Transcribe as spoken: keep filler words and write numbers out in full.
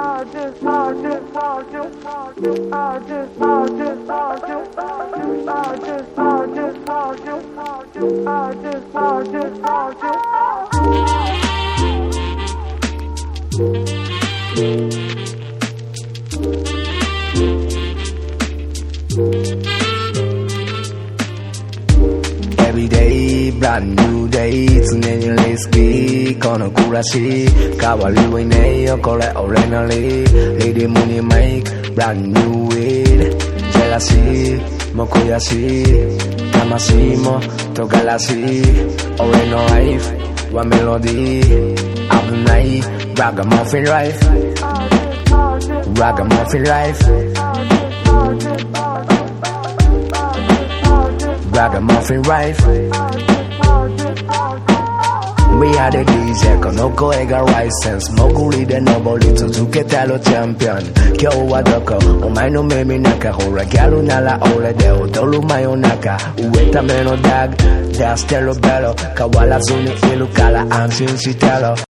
Every day, brand new day,常にリスキーこの暮らし変わりはねえよこれ俺なり Lady Money make brand new weed ジェラシーも悔しい魂も尖らしい俺のライフはメロディー危ないラガマフィンライフラガマフィンライフRagamuffin life We are the ディージェー この声がライセンス潜りで登り続けたろチャンピオン今日はどこお前の耳中ほらギャルなら俺で踊る真夜中植えためのダグ出してるベロ変わらずにいるから安心してろ